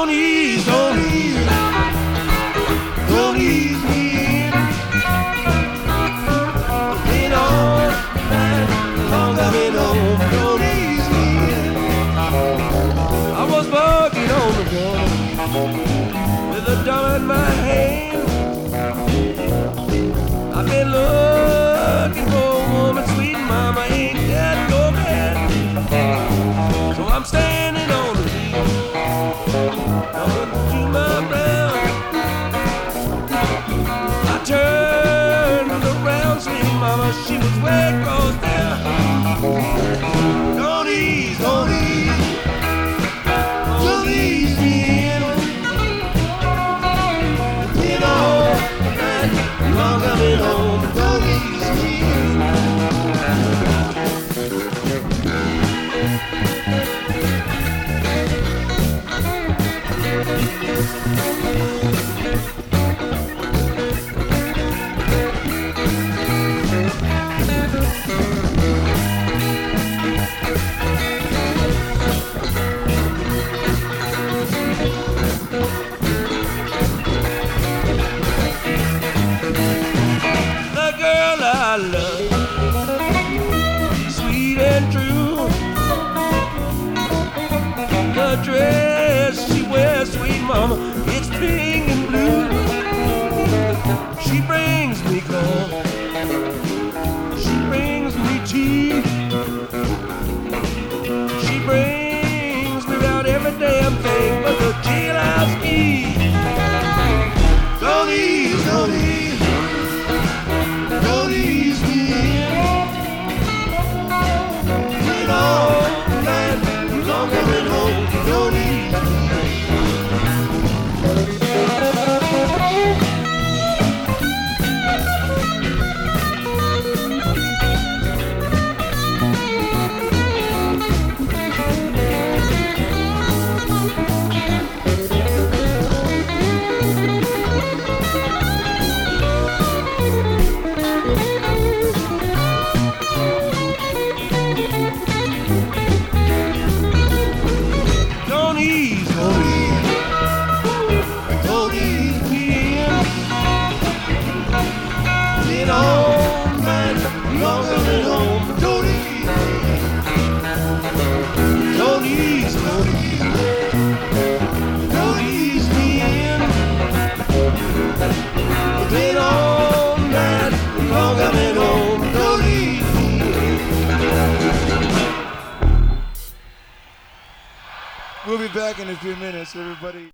Don't ease, don't ease, don't ease me in. Been all night long I've been home. Don't ease me in. I was walking on the corner with a dollar in my hand. I've been looking for a woman, sweet mama, ain't that no man? So I'm standing on the beach, talking to my brown. I turned around, sweet mama, she was way across there. Don't ease, don't ease, don't ease me in. You know, long I've been home, don't ease me in. The girl I love, sweet and true. The dress she wears, sweet mama, it's pink and blue. She brings me coffee, she brings me tea. She brings me about every damn thing but the jailhouse key. Don't ease, don't ease, don't ease me in. Been all night long I've been home. Don't ease me in. Don't ease, don't ease, don't ease me in. Been all night long I've been home. Don't ease me in. Don't ease, don't ease, don't ease me in. Been all night long I've been home. Don't ease me in. We'll be back in a few minutes, everybody.